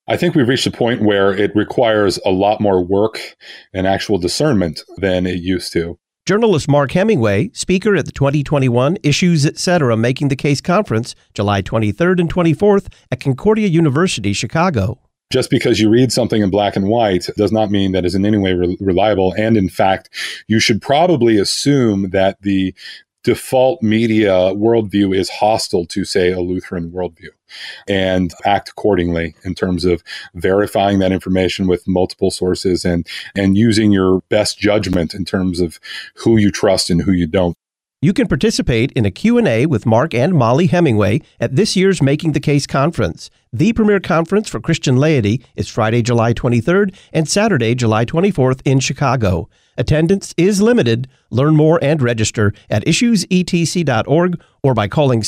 I think we've reached a point where it requires a lot more work and actual discernment than it used to. Journalist Mark Hemingway, speaker at the 2021 Issues Etc. Making the Case Conference, July 23rd and 24th at Concordia University, Chicago. Just because you read something in black and white does not mean that is in any way reliable. And in fact, you should probably assume that the default media worldview is hostile to, say, a Lutheran worldview, and act accordingly in terms of verifying that information with multiple sources and using your best judgment in terms of who you trust and who you don't. You can participate in a Q&A with Mark and Molly Hemingway at this year's Making the Case Conference. The premier conference for Christian laity is Friday, July 23rd and Saturday, July 24th in Chicago. Attendance is limited. Learn more and register at issuesetc.org or by calling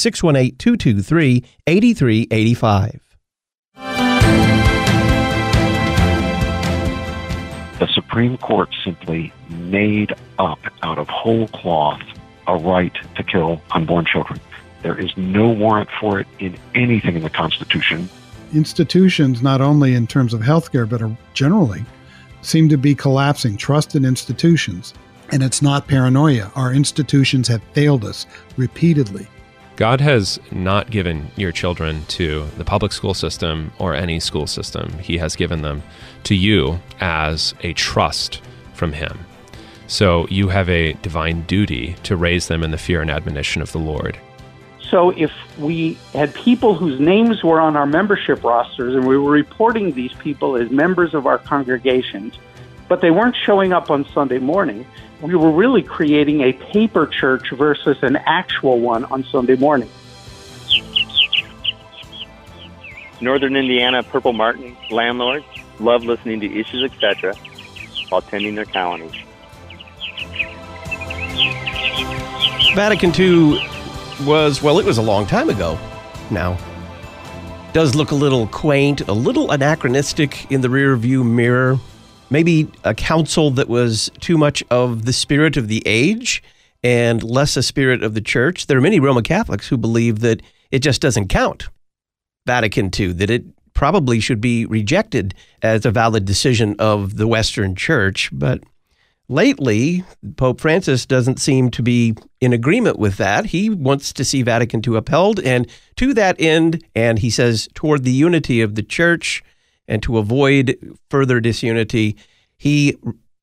618-223-8385. The Supreme Court simply made up out of whole cloth a right to kill unborn children. There is no warrant for it in anything in the Constitution. Institutions, not only in terms of healthcare, but generally, seem to be collapsing. Trust in institutions. And it's not paranoia. Our institutions have failed us repeatedly. God has not given your children to the public school system or any school system. He has given them to you as a trust from Him. So you have a divine duty to raise them in the fear and admonition of the Lord. So if we had people whose names were on our membership rosters and we were reporting these people as members of our congregations, but they weren't showing up on Sunday morning, we were really creating a paper church versus an actual one on Sunday morning. Northern Indiana Purple Martin landlords love listening to Issues Etc. while tending their colonies. Vatican II was a long time ago now. Does look a little quaint, a little anachronistic in the rearview mirror. Maybe a council that was too much of the spirit of the age and less a spirit of the church. There are many Roman Catholics who believe that it just doesn't count, Vatican II, that it probably should be rejected as a valid decision of the Western Church. But lately, Pope Francis doesn't seem to be in agreement with that. He wants to see Vatican II upheld, and to that end, and he says toward the unity of the Church and to avoid further disunity, he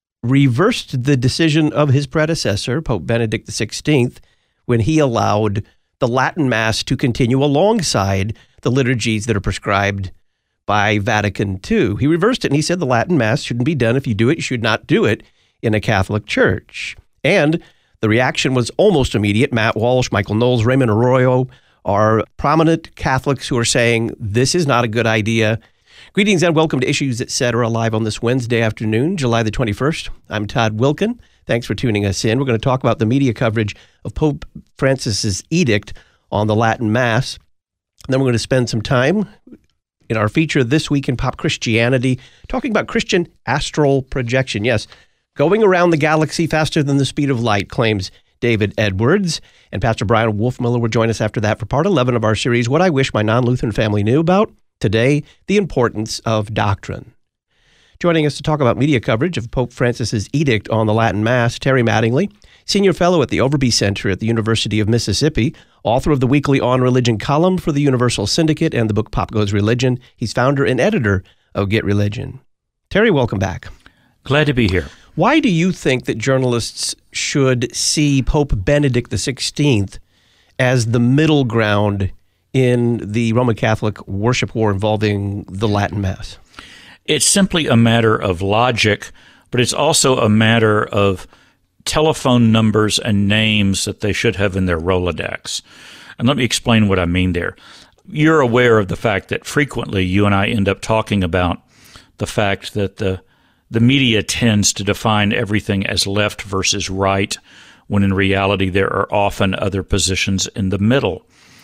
reversed the decision of his predecessor, Pope Benedict XVI, when he allowed the Latin Mass to continue alongside the liturgies that are prescribed by Vatican II. He reversed it, and he said the Latin Mass shouldn't be done. If you do it, you should not do it in a Catholic church. And the reaction was almost immediate. Matt Walsh, Michael Knowles, Raymond Arroyo are prominent Catholics who are saying this is not a good idea. Greetings and welcome to Issues Etc. live on this Wednesday afternoon, July the 21st. I'm Todd Wilkin. Thanks for tuning us in. We're going to talk about the media coverage of Pope Francis's edict on the Latin Mass. And then we're going to spend some time in our feature This Week in Pop Christianity talking about Christian astral projection. Yes, going around the galaxy faster than the speed of light, claims David Edwards. And Pastor Brian Wolfmiller will join us after that for part 11 of our series, What I Wish My Non-Lutheran Family Knew About. Today, the importance of doctrine. Joining us to talk about media coverage of Pope Francis's edict on the Latin Mass, Terry Mattingly, Senior Fellow at the Overby Center at the University of Mississippi, author of the weekly On Religion column for the Universal Syndicate and the book Pop Goes Religion. He's founder and editor of Get Religion. Terry, welcome back. Glad to be here. Why do you think that journalists should see Pope Benedict XVI as the middle ground in the Roman Catholic worship war involving the Latin Mass? It's simply a matter of logic, but it's also a matter of telephone numbers and names that they should have in their Rolodex. And let me explain what I mean there. You're aware of the fact that frequently you and I end up talking about the fact that the media tends to define everything as left versus right, when in reality there are often other positions in the middle.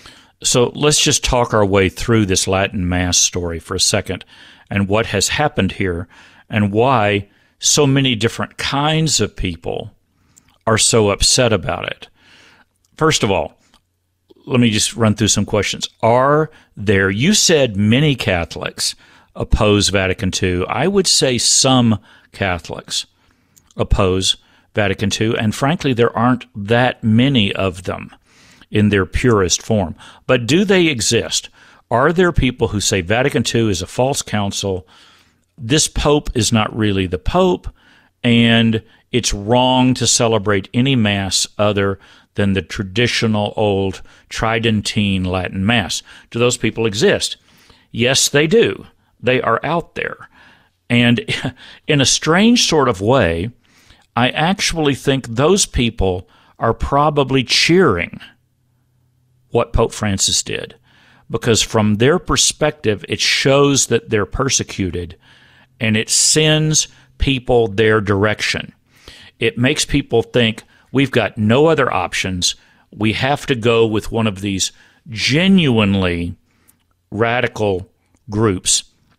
So let's just talk our way through this Latin Mass story for a second and what has happened here and why so many different kinds of people are so upset about it. First of all, let me just run through some questions. Are there, you said many Catholics, oppose Vatican II. I would say some Catholics oppose Vatican II, and frankly, there aren't that many of them in their purest form. But do they exist? Are there people who say Vatican II is a false council, this pope is not really the pope, and it's wrong to celebrate any Mass other than the traditional old Tridentine Latin Mass? Do those people exist? Yes, they do. They are out there. And in a strange sort of way, I actually think those people are probably cheering what Pope Francis did, because from their perspective, it shows that they're persecuted, and it sends people their direction. It makes people think, we've got no other options. We have to go with one of these genuinely radical groups.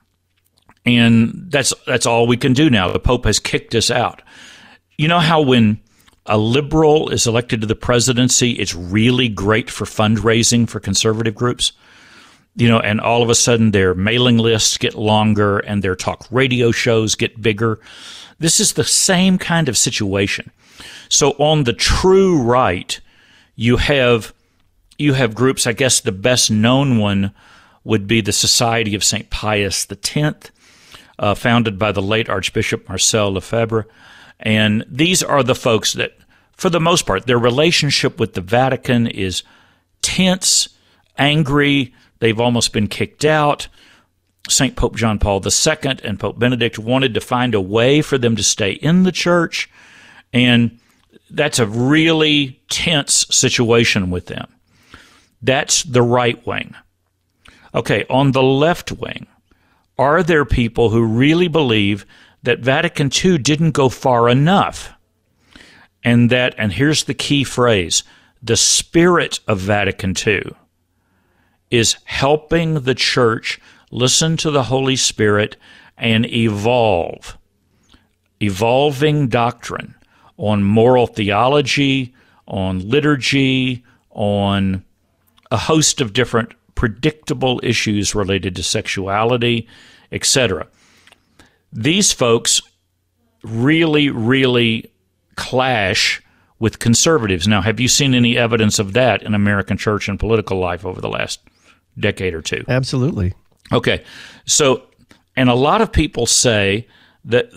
And that's all we can do now. The Pope has kicked us out. You know how when a liberal is elected to the presidency, it's really great for fundraising for conservative groups? You know, and all of a sudden their mailing lists get longer and their talk radio shows get bigger. This is the same kind of situation. So on the true right, you have groups. I guess the best known one would be the Society of St. Pius X, founded by the late Archbishop Marcel Lefebvre. And these are the folks that, for the most part, their relationship with the Vatican is tense, angry. They've almost been kicked out. St. Pope John Paul II and Pope Benedict wanted to find a way for them to stay in the church, and that's a really tense situation with them. That's the right wing. Okay, on the left wing, are there people who really believe that Vatican II didn't go far enough, and here's the key phrase, the spirit of Vatican II is helping the church listen to the Holy Spirit and evolving doctrine on moral theology, on liturgy, on a host of different predictable issues related to sexuality, etc. These folks really, really clash with conservatives. Now, have you seen any evidence of that in American church and political life over the last decade or two? Absolutely. Okay. So, and a lot of people say that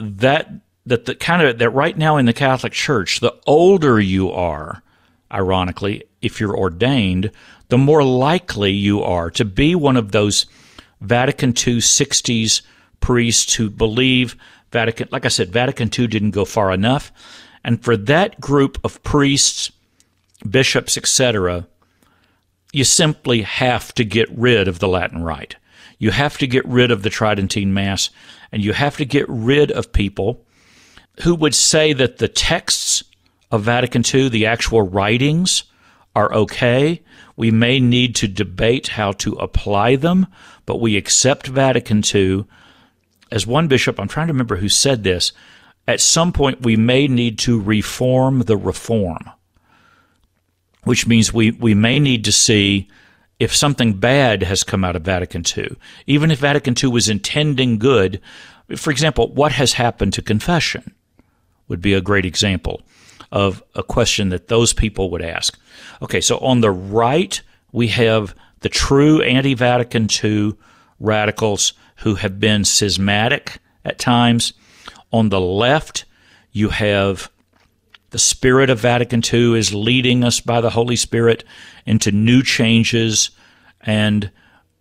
right now in the Catholic Church, the older you are, ironically, if you're ordained, the more likely you are to be one of those Vatican II 60s priests who believe like I said, Vatican II didn't go far enough. And for that group of priests, bishops, etc., you simply have to get rid of the Latin Rite. You have to get rid of the Tridentine Mass, and you have to get rid of people who would say that the texts of Vatican II, the actual writings, are okay. We may need to debate how to apply them, but we accept Vatican II. As one bishop, I'm trying to remember who said this, at some point we may need to reform the reform, which means we may need to see if something bad has come out of Vatican II. Even if Vatican II was intending good, for example, what has happened to confession would be a great example of a question that those people would ask. Okay, so on the right, we have the true anti-Vatican II radicals who have been schismatic at times. On the left, you have the spirit of Vatican II is leading us by the Holy Spirit into new changes and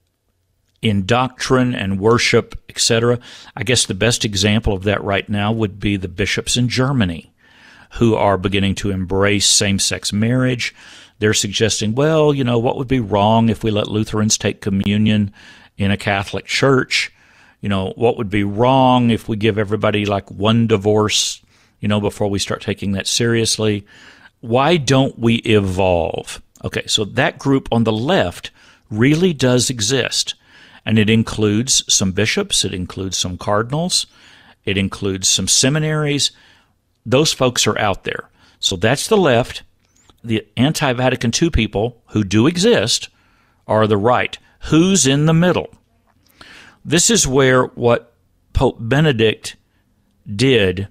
in doctrine and worship, etc. I guess the best example of that right now would be the bishops in Germany who are beginning to embrace same-sex marriage. They're suggesting, well, you know, what would be wrong if we let Lutherans take communion in a Catholic church? You know, what would be wrong if we give everybody like one divorce, you know, before we start taking that seriously? Why don't we evolve? Okay, so that group on the left really does exist, and it includes some bishops, it includes some cardinals, it includes some seminaries. Those folks are out there. So that's the left. The anti-Vatican II people who do exist are the right. Who's in the middle? This is where what Pope Benedict did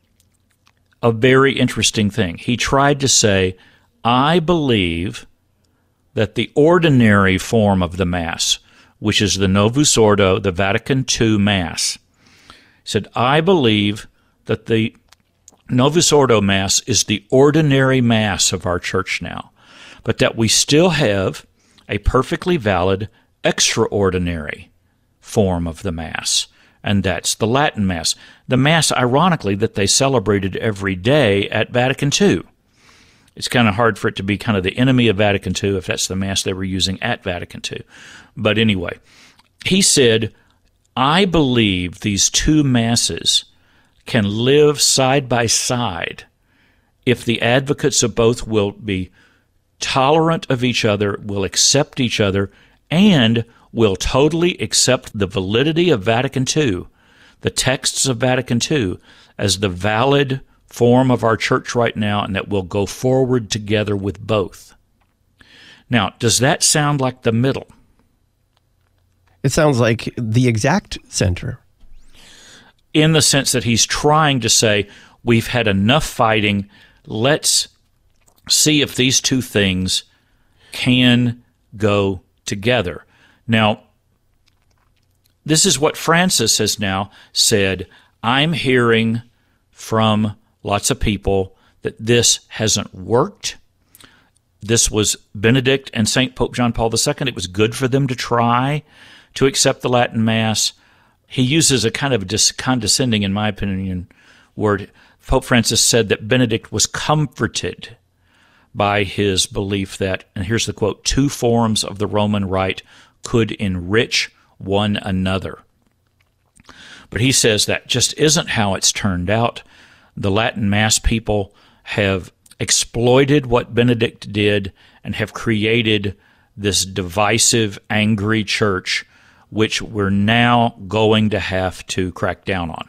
a very interesting thing. He tried to say, I believe that the ordinary form of the Mass, which is the Novus Ordo, the Vatican II Mass, he said, I believe that the Novus Ordo Mass is the ordinary Mass of our church now, but that we still have a perfectly valid extraordinary form of the Mass, and that's the Latin Mass. The Mass, ironically, that they celebrated every day at Vatican II. It's kind of hard for it to be kind of the enemy of Vatican II if that's the Mass they were using at Vatican II. But anyway, he said, I believe these two Masses can live side by side if the advocates of both will be tolerant of each other, will accept each other, and will totally accept the validity of Vatican II, the texts of Vatican II, as the valid form of our church right now, and that we'll go forward together with both. Now, does that sound like the middle? It sounds like the exact center. In the sense that he's trying to say, we've had enough fighting, let's see if these two things can go together. Now, this is what Francis has now said. I'm hearing from lots of people that this hasn't worked. This was Benedict and St. Pope John Paul II. It was good for them to try to accept the Latin Mass. He uses a kind of condescending, in my opinion, word. Pope Francis said that Benedict was comforted by his belief that, and here's the quote, two forms of the Roman Rite could enrich one another. But he says that just isn't how it's turned out. The Latin Mass people have exploited what Benedict did and have created this divisive, angry church, which we're now going to have to crack down on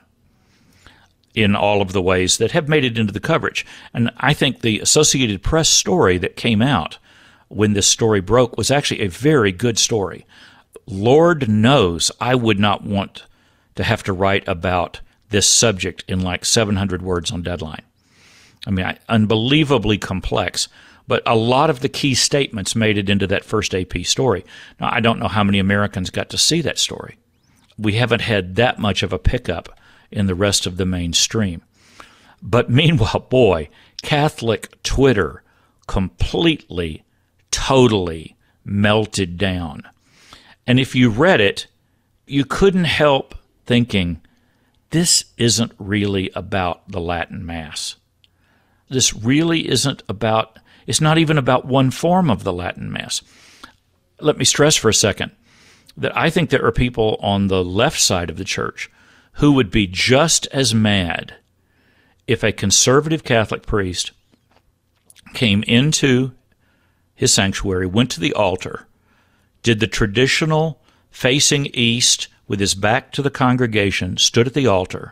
in all of the ways that have made it into the coverage. And I think the Associated Press story that came out when this story broke was actually a very good story. Lord knows I would not want to have to write about this subject in like 700 words on Deadline. I mean, unbelievably complex, but a lot of the key statements made it into that first AP story. Now, I don't know how many Americans got to see that story. We haven't had that much of a pickup in the rest of the mainstream. But meanwhile, boy, Catholic Twitter completely, totally melted down. And if you read it, you couldn't help thinking, this isn't really about the Latin Mass. This really isn't about, it's not even about one form of the Latin Mass. Let me stress for a second that I think there are people on the left side of the church who would be just as mad if a conservative Catholic priest came into his sanctuary, went to the altar, did the traditional facing east with his back to the congregation, stood at the altar,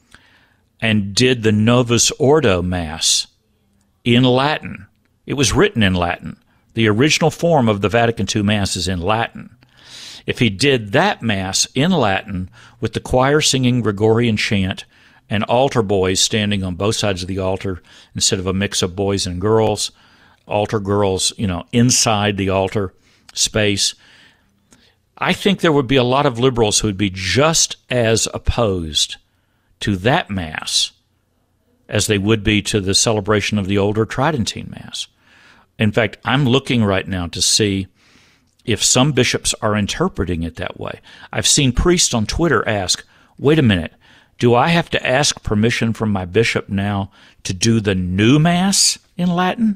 and did the Novus Ordo Mass in Latin. It was written in Latin. The original form of the Vatican II Mass is in Latin. If he did that Mass in Latin with the choir singing Gregorian chant and altar boys standing on both sides of the altar instead of a mix of boys and girls, altar girls, inside the altar space, I think there would be a lot of liberals who would be just as opposed to that Mass as they would be to the celebration of the older Tridentine Mass. In fact, I'm looking right now to see if some bishops are interpreting it that way. I've seen priests on Twitter ask, wait a minute, do I have to ask permission from my bishop now to do the new Mass in Latin?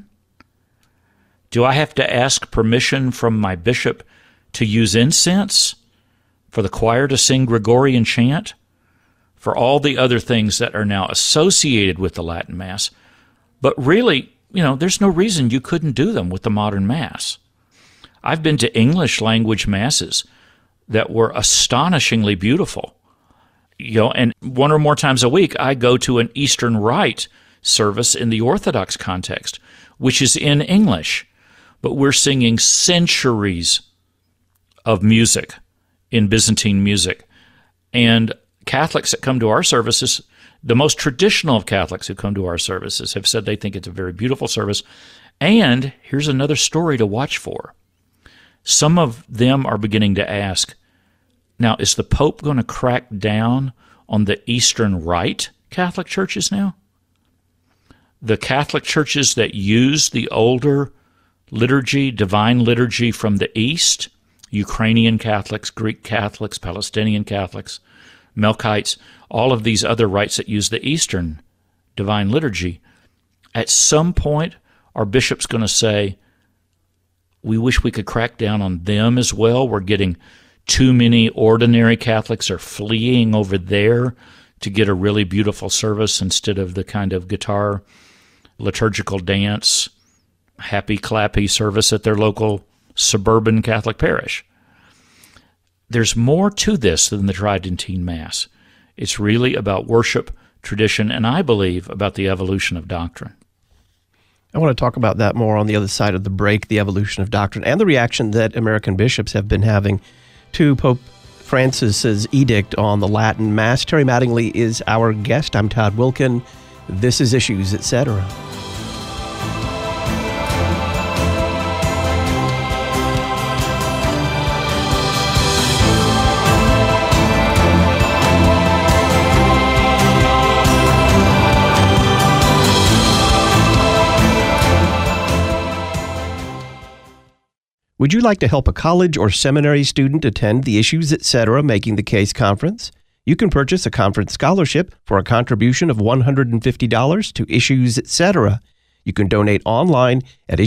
Do I have to ask permission from my bishop to use incense, for the choir to sing Gregorian chant, for all the other things that are now associated with the Latin Mass? But really, there's no reason you couldn't do them with the modern Mass. I've been to English language Masses that were astonishingly beautiful. And one or more times a week, I go to an Eastern Rite service in the Orthodox context, which is in English, but we're singing centuries of music in Byzantine music. And Catholics that come to our services, the most traditional of Catholics who come to our services, have said they think it's a very beautiful service. And here's another story to watch for. Some of them are beginning to ask, now, is the Pope going to crack down on the Eastern Rite Catholic churches now? The Catholic churches that use the older liturgy, divine liturgy from the East, Ukrainian Catholics, Greek Catholics, Palestinian Catholics, Melkites, all of these other rites that use the Eastern divine liturgy, at some point, are bishops going to say, we wish we could crack down on them as well? We're getting too many ordinary Catholics are fleeing over there to get a really beautiful service instead of the kind of guitar, liturgical dance, happy clappy service at their local suburban Catholic parish. There's more to this than the Tridentine Mass. It's really about worship, tradition, and I believe about the evolution of doctrine. I want to talk about that more on the other side of the break, the evolution of doctrine and the reaction that American bishops have been having to Pope Francis's edict on the Latin Mass. Terry Mattingly is our guest. I'm Todd Wilkin. This is Issues, Etc. Would you like to help a college or seminary student attend the Issues, Etc. Making the Case conference? You can purchase a conference scholarship for a contribution of $150 to Issues, Etc. You can donate online at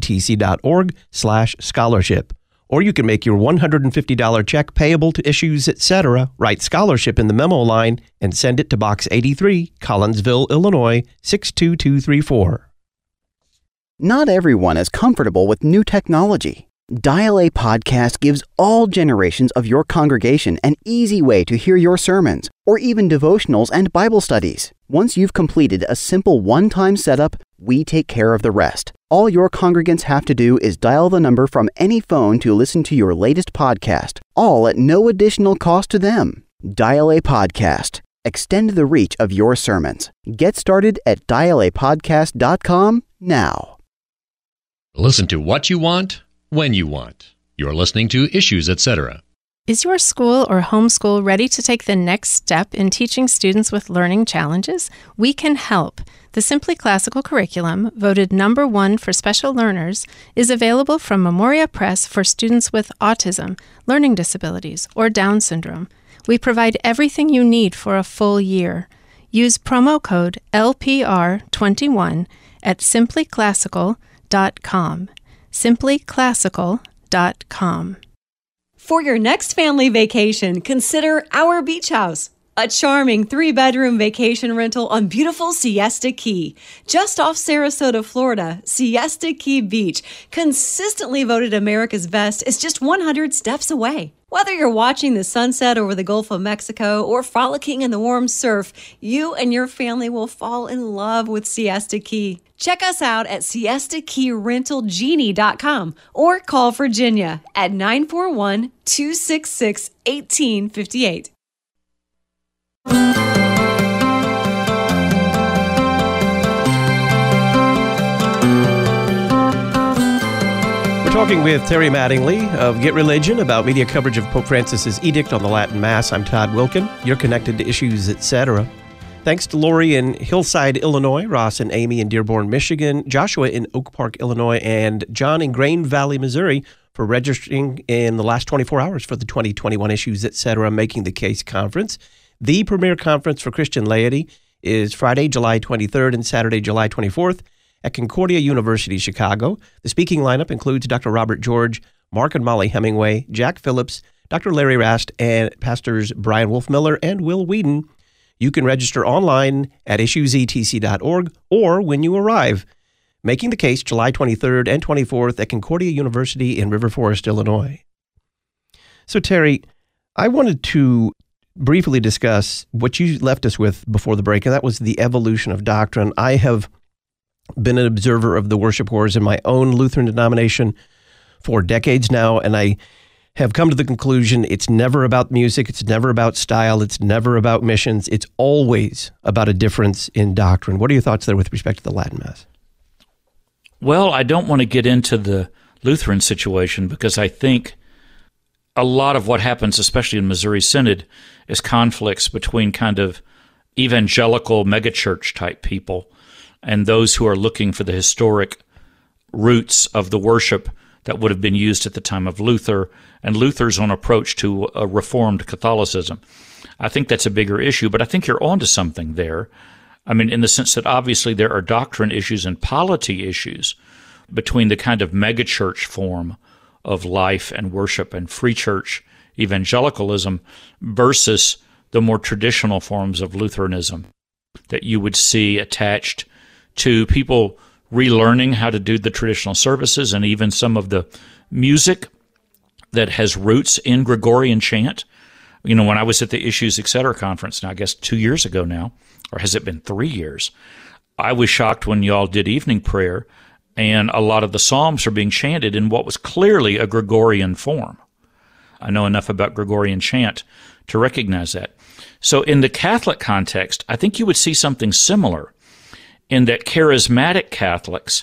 issuesetc.org/scholarship. Or you can make your $150 check payable to Issues, Etc., write scholarship in the memo line, and send it to Box 83, Collinsville, Illinois, 62234. Not everyone is comfortable with new technology. Dial A Podcast gives all generations of your congregation an easy way to hear your sermons, or even devotionals and Bible studies. Once you've completed a simple one-time setup, we take care of the rest. All your congregants have to do is dial the number from any phone to listen to your latest podcast, all at no additional cost to them. Dial A Podcast. Extend the reach of your sermons. Get started at dialapodcast.com now. Listen to what you want, when you want. You're listening to Issues, Etc. Is your school or homeschool ready to take the next step in teaching students with learning challenges? We can help. The Simply Classical curriculum, voted #1 for special learners, is available from Memoria Press for students with autism, learning disabilities, or Down syndrome. We provide everything you need for a full year. Use promo code LPR21 at simplyclassical.com. simplyclassical.com. For your next family vacation, consider Our Beach House, a charming 3-bedroom vacation rental on beautiful Siesta Key. Just off Sarasota, Florida, Siesta Key Beach, consistently voted America's best, is just 100 steps away. Whether you're watching the sunset over the Gulf of Mexico or frolicking in the warm surf, you and your family will fall in love with Siesta Key. Check us out at siestakeyrentalgenie.com or call Virginia at 941-266-1858. We're talking with Terry Mattingly of Get Religion about media coverage of Pope Francis's edict on the Latin Mass. I'm Todd Wilkin. You're connected to Issues, Etc. Thanks to Lori in Hillside, Illinois, Ross and Amy in Dearborn, Michigan, Joshua in Oak Park, Illinois, and John in Grain Valley, Missouri, for registering in the last 24 hours for the 2021 Issues, Etc. Making the Case conference. The premier conference for Christian laity is Friday, July 23rd and Saturday, July 24th at Concordia University, Chicago. The speaking lineup includes Dr. Robert George, Mark and Molly Hemingway, Jack Phillips, Dr. Larry Rast, and pastors Brian Wolfmiller and Will Whedon. You can register online at issuesetc.org or when you arrive. Making the Case, July 23rd and 24th at Concordia University in River Forest, Illinois. So, Terry, I wanted to briefly discuss what you left us with before the break, and that was the evolution of doctrine. I have been an observer of the worship wars in my own Lutheran denomination for decades now, and I have come to the conclusion it's never about music, it's never about style, it's never about missions, it's always about a difference in doctrine. What are your thoughts there with respect to the Latin Mass? Well, I don't want to get into the Lutheran situation because I think a lot of what happens, especially in Missouri Synod, is conflicts between kind of evangelical megachurch type people and those who are looking for the historic roots of the worship that would have been used at the time of Luther and Luther's own approach to a Reformed Catholicism. I think that's a bigger issue, but I think you're onto something there. I mean, in the sense that obviously there are doctrine issues and polity issues between the kind of megachurch form of life and worship and free church evangelicalism versus the more traditional forms of Lutheranism that you would see attached to people relearning how to do the traditional services and even some of the music that has roots in Gregorian chant. You know, when I was at the Issues Etc. conference, now I guess 2 years ago now, or has it been 3 years, I was shocked when y'all did evening prayer and a lot of the Psalms are being chanted in what was clearly a Gregorian form. I know enough about Gregorian chant to recognize that. So in the Catholic context, I think you would see something similar in that charismatic Catholics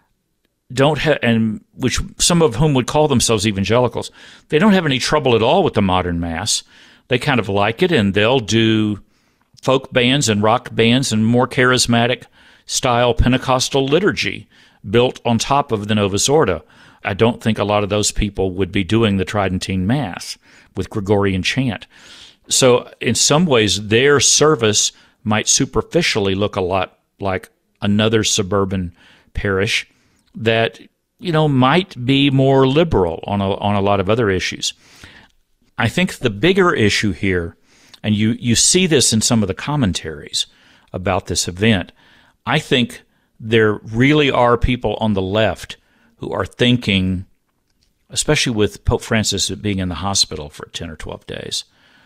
don't have, and which some of whom would call themselves evangelicals, they don't have any trouble at all with the modern Mass. They kind of like it, and they'll do folk bands and rock bands and more charismatic style Pentecostal liturgy built on top of the Novus Ordo. I don't think a lot of those people would be doing the Tridentine Mass with Gregorian chant. So in some ways, their service might superficially look a lot like another suburban parish that, you know, might be more liberal on a lot of other issues. I think the bigger issue here, and you see this in some of the commentaries about this event, I think there really are people on the left who are thinking, especially with Pope Francis being in the hospital for 10 or 12 days,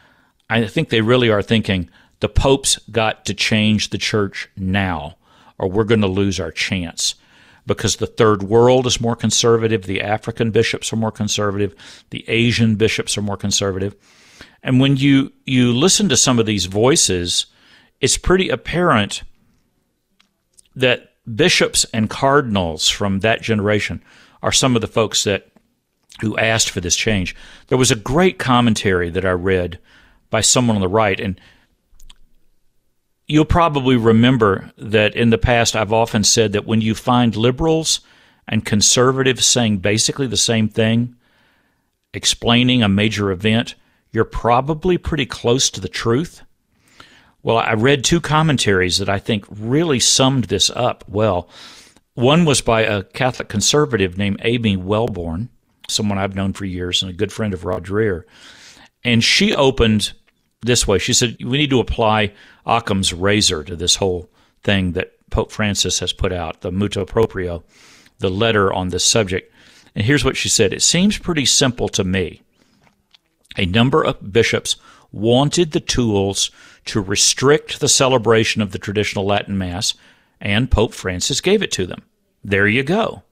I think they really are thinking the Pope's got to change the church now or we're going to lose our chance because the third world is more conservative, the African bishops are more conservative, the Asian bishops are more conservative. And when you listen to some of these voices, it's pretty apparent that bishops and cardinals from that generation are some of the folks who asked for this change. There was a great commentary that I read by someone on the right, and you'll probably remember that in the past I've often said that when you find liberals and conservatives saying basically the same thing, explaining a major event, you're probably pretty close to the truth. Well, I read two commentaries that I think really summed this up well. One was by a Catholic conservative named Amy Wellborn, someone I've known for years and a good friend of Rod Dreher. And she opened this way. She said, we need to apply Occam's razor to this whole thing that Pope Francis has put out, the Motu Proprio, the letter on this subject. And here's what she said. It seems pretty simple to me. A number of bishops wanted the tools to restrict the celebration of the traditional Latin Mass, and Pope Francis gave it to them. There you go.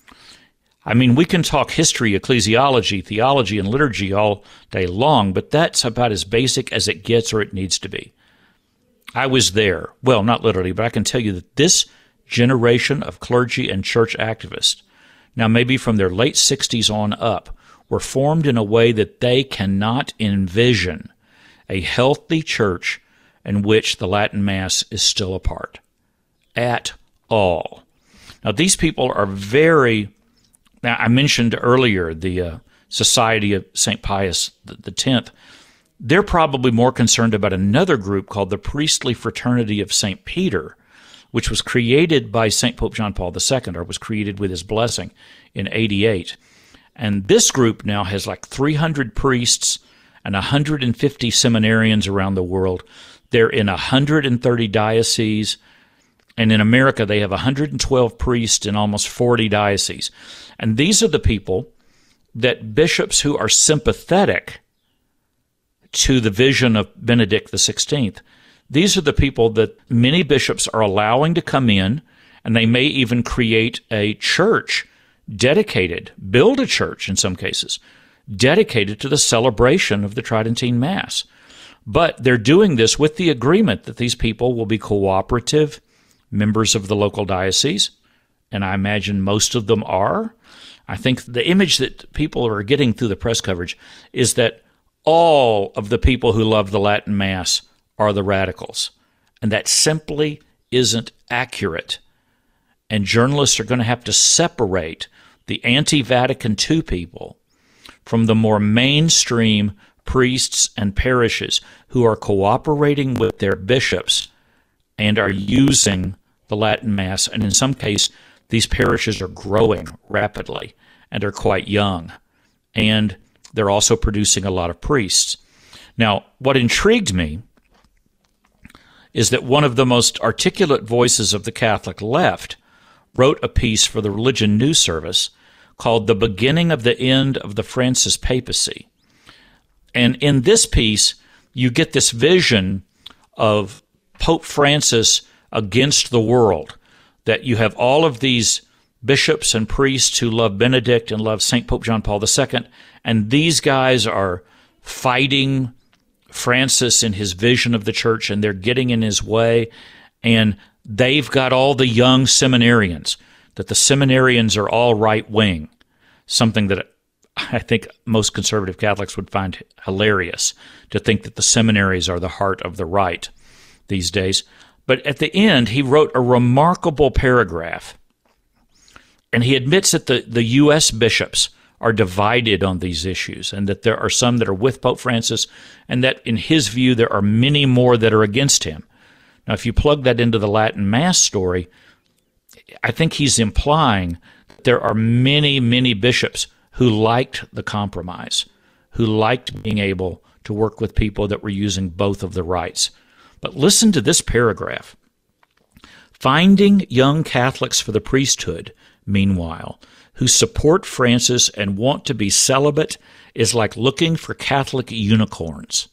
I mean, we can talk history, ecclesiology, theology, and liturgy all day long, but that's about as basic as it gets or it needs to be. I was there. Well, not literally, but I can tell you that this generation of clergy and church activists, now maybe from their late 60s on up, were formed in a way that they cannot envision a healthy church in which the Latin Mass is still a part at all. Now, these people are very... Now, I mentioned earlier the Society of St. Pius X. They're probably more concerned about another group called the Priestly Fraternity of St. Peter, which was created by St. Pope John Paul II, or was created with his blessing in 88. And this group now has like 300 priests and 150 seminarians around the world. They're in 130 dioceses, and in America they have 112 priests in almost 40 dioceses. And these are the people that bishops who are sympathetic to the vision of Benedict XVI, these are the people that many bishops are allowing to come in, and they may even create a church dedicated, build a church in some cases, dedicated to the celebration of the Tridentine Mass. But they're doing this with the agreement that these people will be cooperative members of the local diocese, and I imagine most of them are. I think the image that people are getting through the press coverage is that all of the people who love the Latin Mass are the radicals, and that simply isn't accurate. And journalists are going to have to separate the anti-Vatican II people from the more mainstream priests and parishes who are cooperating with their bishops and are using the Latin Mass. And in some case, these parishes are growing rapidly and are quite young. And they're also producing a lot of priests. Now, what intrigued me is that one of the most articulate voices of the Catholic left wrote a piece for the Religion News Service called The Beginning of the End of the Francis Papacy. And in this piece, you get this vision of Pope Francis against the world, that you have all of these bishops and priests who love Benedict and love St. Pope John Paul II, and these guys are fighting Francis in his vision of the church, and they're getting in his way, and they've got all the young seminarians, that the seminarians are all right-wing, something that I think most conservative Catholics would find hilarious, to think that the seminaries are the heart of the right these days. But at the end, he wrote a remarkable paragraph, and he admits that the U.S. bishops are divided on these issues, and that there are some that are with Pope Francis, and that in his view there are many more that are against him. Now, if you plug that into the Latin Mass story, I think he's implying that there are many, many bishops who liked the compromise, who liked being able to work with people that were using both of the rights. But listen to this paragraph. Finding young Catholics for the priesthood, meanwhile, who support Francis and want to be celibate is like looking for Catholic unicorns.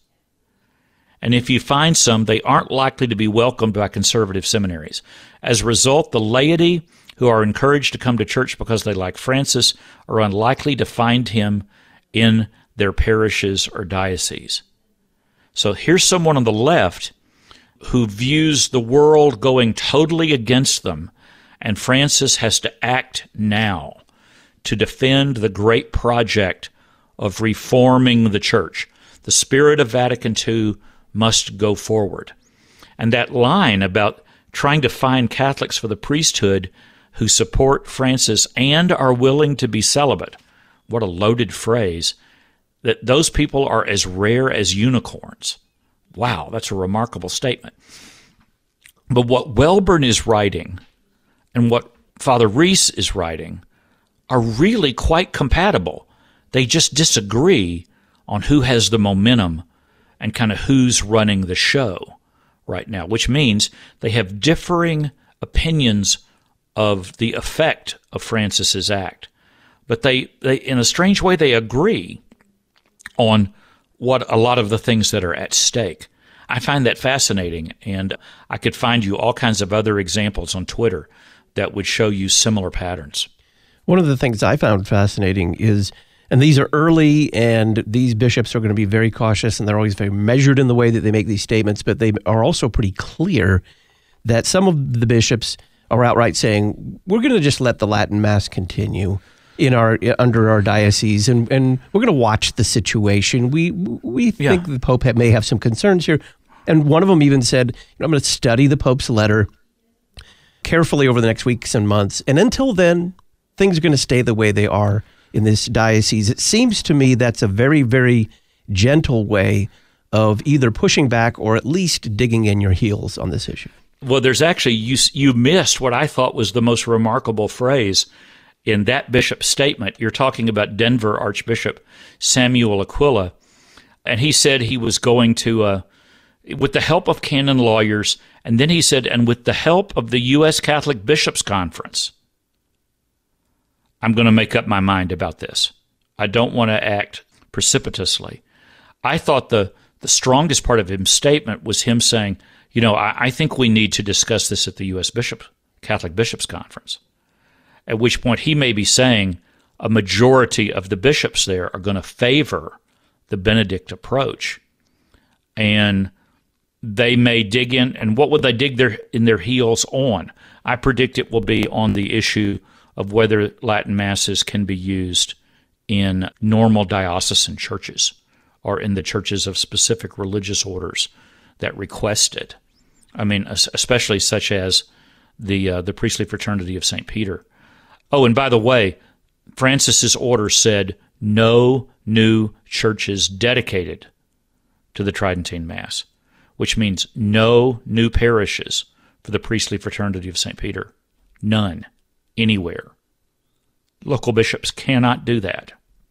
And if you find some, they aren't likely to be welcomed by conservative seminaries. As a result, the laity who are encouraged to come to church because they like Francis are unlikely to find him in their parishes or dioceses. So here's someone on the left who views the world going totally against them, and Francis has to act now to defend the great project of reforming the church. The spirit of Vatican II must go forward. And that line about trying to find Catholics for the priesthood who support Francis and are willing to be celibate, what a loaded phrase, that those people are as rare as unicorns. Wow, that's a remarkable statement. But what Welburn is writing and what Father Reese is writing are really quite compatible. They just disagree on who has the momentum and kind of who's running the show right now, which means they have differing opinions of the effect of Francis's act. But they in a strange way, they agree on what a lot of the things that are at stake. I find that fascinating, and I could find you all kinds of other examples on Twitter that would show you similar patterns. One of the things I found fascinating is, and these are early, and these bishops are going to be very cautious, and they're always very measured in the way that they make these statements, but they are also pretty clear that some of the bishops are outright saying, we're going to just let the Latin Mass continue under our diocese, and we're going to watch the situation. We think the Pope may have some concerns here. And one of them even said, I'm going to study the Pope's letter carefully over the next weeks and months. And until then, things are going to stay the way they are in this diocese. It seems to me that's a very, very gentle way of either pushing back or at least digging in your heels on this issue. Well, there's actually, you missed what I thought was the most remarkable phrase in that bishop's statement. You're talking about Denver Archbishop Samuel Aquila, and he said he was going to, with the help of canon lawyers, and then he said, and with the help of the U.S. Catholic Bishops' Conference, I'm going to make up my mind about this. I don't want to act precipitously. I thought the strongest part of his statement was him saying, I think we need to discuss this at the U.S. Catholic Bishops' Conference. At which point he may be saying, a majority of the bishops there are going to favor the Benedict approach. And they may dig in, and what would they dig in their heels on? I predict it will be on the issue of whether Latin Masses can be used in normal diocesan churches or in the churches of specific religious orders that request it. I mean, especially such as the Priestly Fraternity of St. Peter. Oh, and by the way, Francis's order said no new churches dedicated to the Tridentine Mass, which means no new parishes for the Priestly Fraternity of St. Peter. None. Anywhere. Local bishops cannot do that.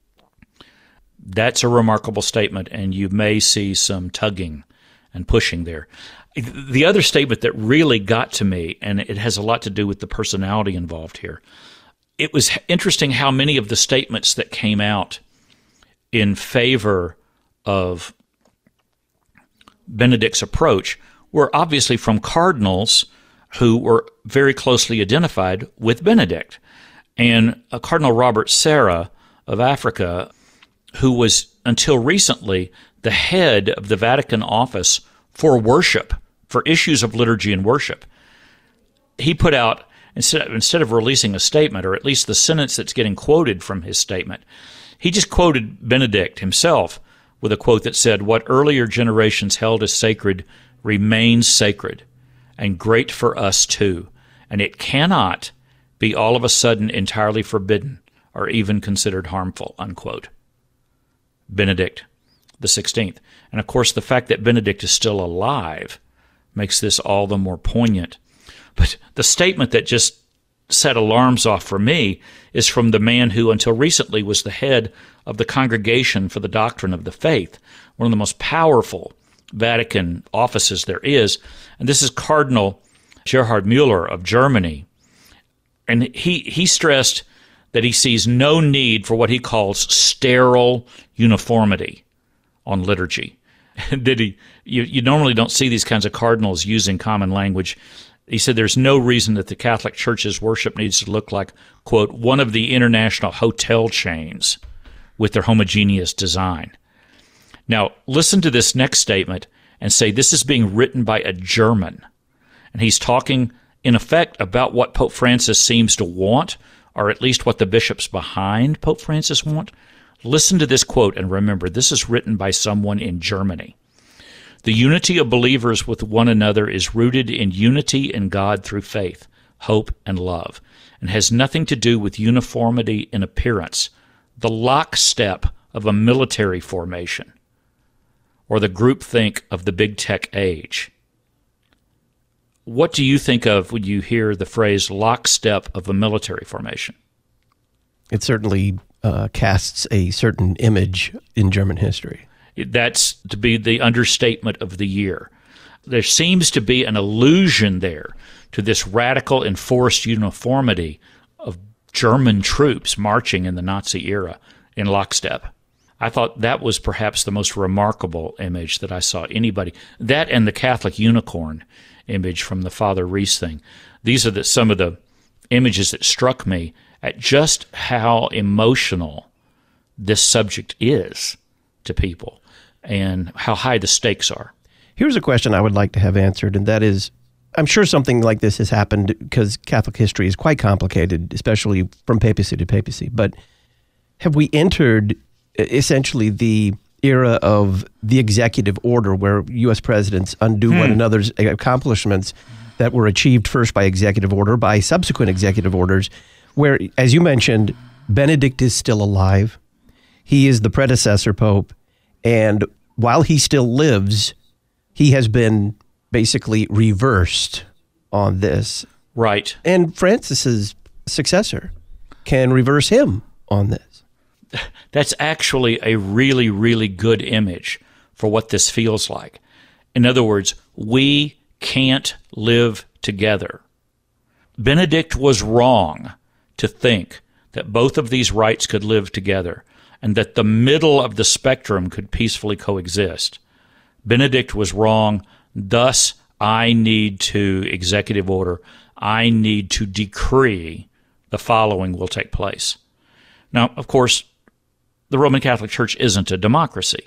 That's a remarkable statement, and you may see some tugging and pushing there. The other statement that really got to me, and it has a lot to do with the personality involved here, it was interesting how many of the statements that came out in favor of Benedict's approach were obviously from cardinals who were very closely identified with Benedict. And Cardinal Robert Sarah of Africa, who was until recently the head of the Vatican office for worship, for issues of liturgy and worship, he put out, instead of releasing a statement, or at least the sentence that's getting quoted from his statement, he just quoted Benedict himself with a quote that said, "What earlier generations held as sacred remains sacred and great for us too, and it cannot be all of a sudden entirely forbidden or even considered harmful," unquote. Benedict the 16th. And of course, the fact that Benedict is still alive makes this all the more poignant. But the statement that just set alarms off for me is from the man who until recently was the head of the Congregation for the Doctrine of the Faith, one of the most powerful Vatican offices there is. And this is Cardinal Gerhard Müller of Germany. And he stressed that he sees no need for what he calls sterile uniformity on liturgy. You normally don't see these kinds of cardinals using common language. He said there's no reason that the Catholic Church's worship needs to look like, quote, one of the international hotel chains with their homogeneous design. Now, listen to this next statement and say this is being written by a German. And he's talking, in effect, about what Pope Francis seems to want, or at least what the bishops behind Pope Francis want. Listen to this quote, and remember, this is written by someone in Germany. "The unity of believers with one another is rooted in unity in God through faith, hope, and love, and has nothing to do with uniformity in appearance, the lockstep of a military formation, or the groupthink of the big tech age." What do you think of when you hear the phrase lockstep of a military formation? It certainly casts a certain image in German history. That's to be the understatement of the year. There seems to be an allusion there to this radical enforced uniformity of German troops marching in the Nazi era in lockstep. I thought that was perhaps the most remarkable image that I saw anybody. That and the Catholic unicorn image from the Father Reese thing. These are some of the images that struck me at just how emotional this subject is to people and how high the stakes are. Here's a question I would like to have answered, and that is, I'm sure something like this has happened because Catholic history is quite complicated, especially from papacy to papacy. But have we entered essentially the era of the executive order where U.S. presidents undo one another's accomplishments that were achieved first by executive order, by subsequent executive orders, where, as you mentioned, Benedict is still alive. He is the predecessor pope, and while he still lives, he has been basically reversed on this. Right. And Francis's successor can reverse him on this. That's actually a really, really good image for what this feels like. In other words, we can't live together. Benedict was wrong to think that both of these rights could live together and that the middle of the spectrum could peacefully coexist. Benedict was wrong. Thus, I need to executive order. I need to decree the following will take place. Now, of course, the Roman Catholic Church isn't a democracy.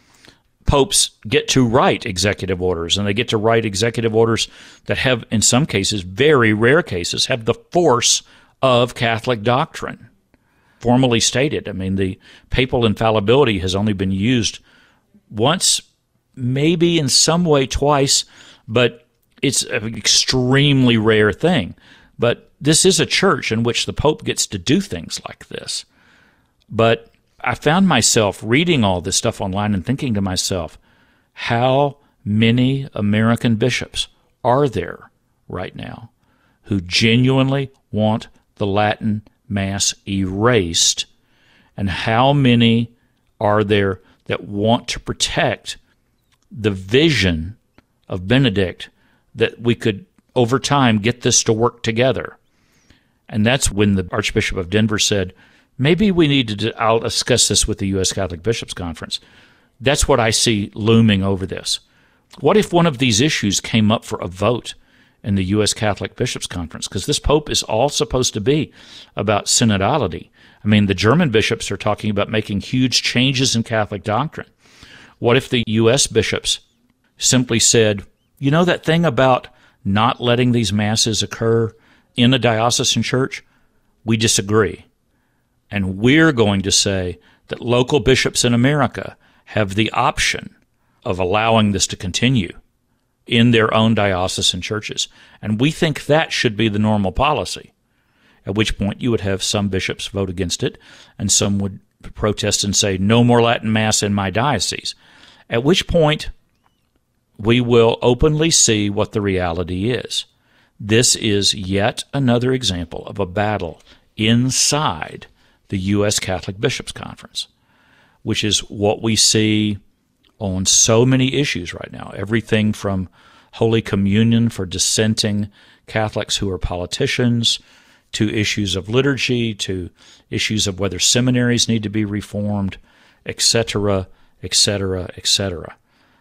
Popes get to write executive orders, and they get to write executive orders that have, in some cases, very rare cases, have the force of Catholic doctrine. Formally stated, I mean, the papal infallibility has only been used once, maybe in some way twice, but it's an extremely rare thing. But this is a church in which the Pope gets to do things like this. But I found myself reading all this stuff online and thinking to myself, how many American bishops are there right now who genuinely want the Latin Mass erased, and how many are there that want to protect the vision of Benedict that we could, over time, get this to work together? And that's when the Archbishop of Denver said, maybe we need to, I'll discuss this with the U.S. Catholic Bishops' Conference. That's what I see looming over this. What if one of these issues came up for a vote in the U.S. Catholic Bishops' Conference? Because this Pope is all supposed to be about synodality. I mean, the German bishops are talking about making huge changes in Catholic doctrine. What if the U.S. bishops simply said, you know that thing about not letting these masses occur in a diocesan church? We disagree. And we're going to say that local bishops in America have the option of allowing this to continue in their own diocesan churches. And we think that should be the normal policy, at which point you would have some bishops vote against it, and some would protest and say, no more Latin Mass in my diocese. At which point we will openly see what the reality is. This is yet another example of a battle inside the U.S. Catholic Bishops' Conference, which is what we see on so many issues right now. Everything from Holy Communion for dissenting Catholics who are politicians, to issues of liturgy, to issues of whether seminaries need to be reformed, etc., etc., etc.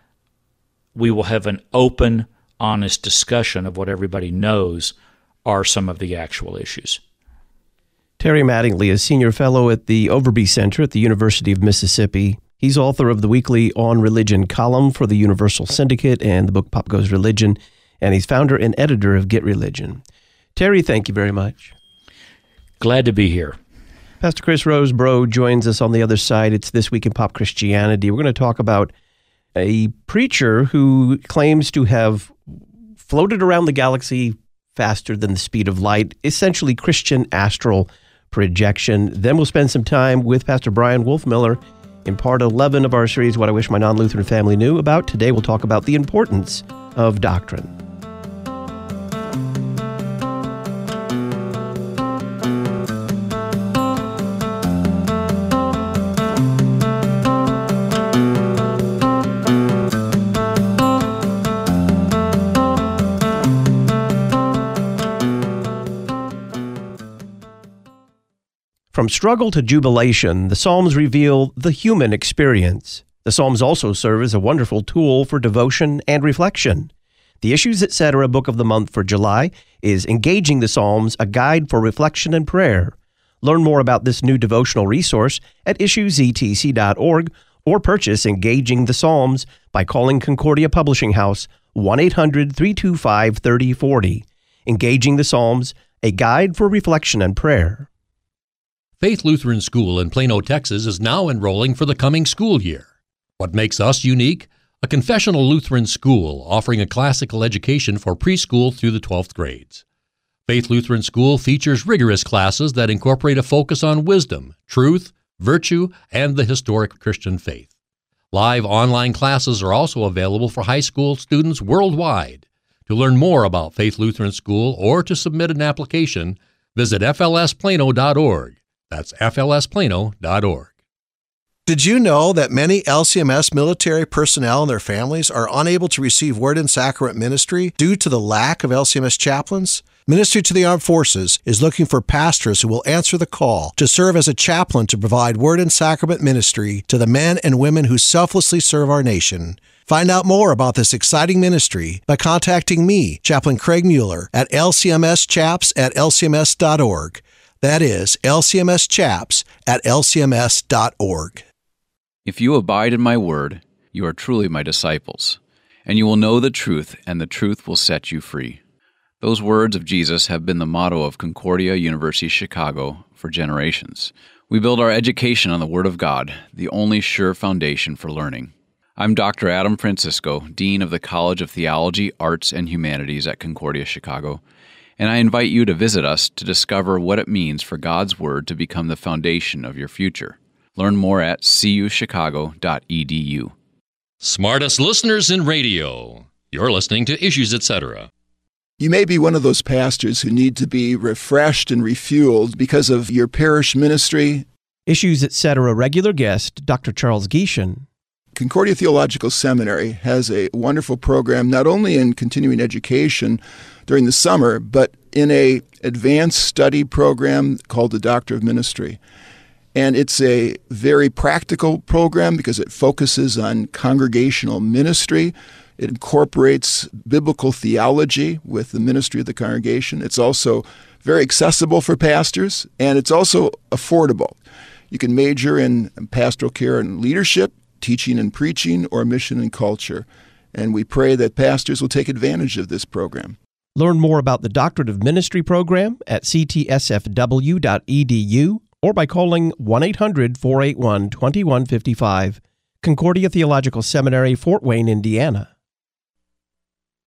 We will have an open, honest discussion of what everybody knows are some of the actual issues. Terry Mattingly is Senior Fellow at the Overby Center at the University of Mississippi. He's author of the weekly On Religion column for the Universal Syndicate and the book Pop Goes Religion, and he's founder and editor of Get Religion. Terry, thank you very much. Glad to be here. Pastor Chris Rosebrough joins us on the other side. It's This Week in Pop Christianity. We're going to talk about a preacher who claims to have floated around the galaxy faster than the speed of light, essentially Christian astral projection. Then we'll spend some time with Pastor Brian Wolfmiller in part 11 of our series, What I Wish My Non-Lutheran Family Knew About. Today we'll talk about the importance of doctrine. From struggle to jubilation, the Psalms reveal the human experience. The Psalms also serve as a wonderful tool for devotion and reflection. The Issues Etc. Book of the Month for July is Engaging the Psalms, a Guide for Reflection and Prayer. Learn more about this new devotional resource at issuesetc.org or purchase Engaging the Psalms by calling Concordia Publishing House 1-800-325-3040. Engaging the Psalms, a Guide for Reflection and Prayer. Faith Lutheran School in Plano, Texas is now enrolling for the coming school year. What makes us unique? A confessional Lutheran school offering a classical education for preschool through the 12th grades. Faith Lutheran School features rigorous classes that incorporate a focus on wisdom, truth, virtue, and the historic Christian faith. Live online classes are also available for high school students worldwide. To learn more about Faith Lutheran School or to submit an application, visit flsplano.org. That's flsplano.org. Did you know that many LCMS military personnel and their families are unable to receive Word and Sacrament ministry due to the lack of LCMS chaplains? Ministry to the Armed Forces is looking for pastors who will answer the call to serve as a chaplain to provide Word and Sacrament ministry to the men and women who selflessly serve our nation. Find out more about this exciting ministry by contacting me, Chaplain Craig Mueller, at lcmschaps@lcms.org. That is lcmschaps@lcms.org. If you abide in my word, you are truly my disciples, and you will know the truth, and the truth will set you free. Those words of Jesus have been the motto of Concordia University Chicago for generations. We build our education on the Word of God, the only sure foundation for learning. I'm Dr. Adam Francisco, Dean of the College of Theology, Arts, and Humanities at Concordia Chicago, and I invite you to visit us to discover what it means for God's Word to become the foundation of your future. Learn more at cuchicago.edu. Smartest listeners in radio. You're listening to Issues Etc. You may be one of those pastors who need to be refreshed and refueled because of your parish ministry. Issues Etc. regular guest, Dr. Charles Gieshen. Concordia Theological Seminary has a wonderful program, not only in continuing education during the summer, but in an advanced study program called the Doctor of Ministry. And it's a very practical program because it focuses on congregational ministry. It incorporates biblical theology with the ministry of the congregation. It's also very accessible for pastors, and it's also affordable. You can major in pastoral care and leadership, teaching and preaching, or mission and culture. And we pray that pastors will take advantage of this program. Learn more about the Doctorate of Ministry program at ctsfw.edu or by calling 1-800-481-2155. Concordia Theological Seminary, Fort Wayne, Indiana.